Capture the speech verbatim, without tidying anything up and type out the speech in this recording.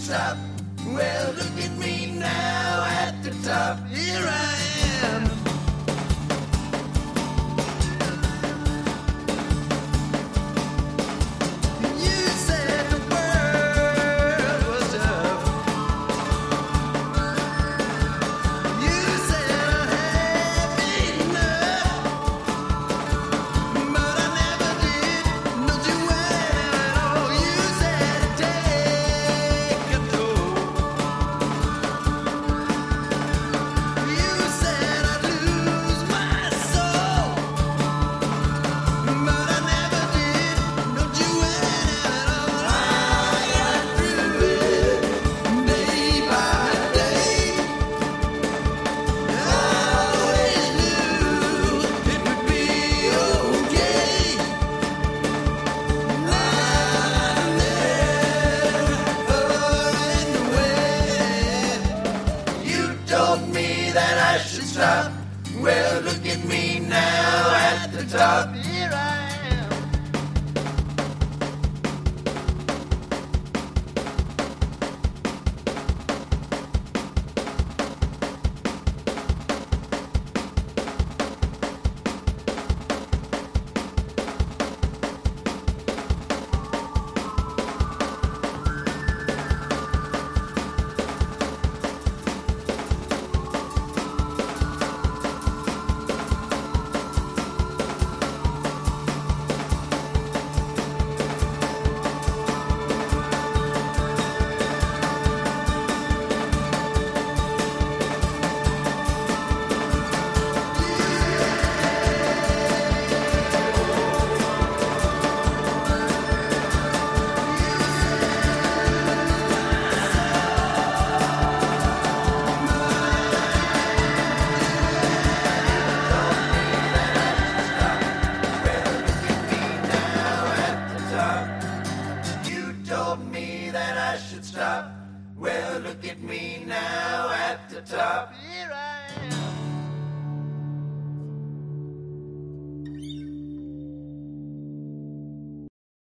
stop. Well, look at me now at the top. Here I am. You said the world was tough. You said I had enough, but I never did. Don't you at all. You said take a toll. You said I'd lose my soul, but I never did. Don't you at all. I got through it day by day. I always knew it would be okay. Lying there, far and away. You told me that I should stop. Well, look at me now at the top. Here I am. You told me that I should stop. Well, look at me now at the top. Here I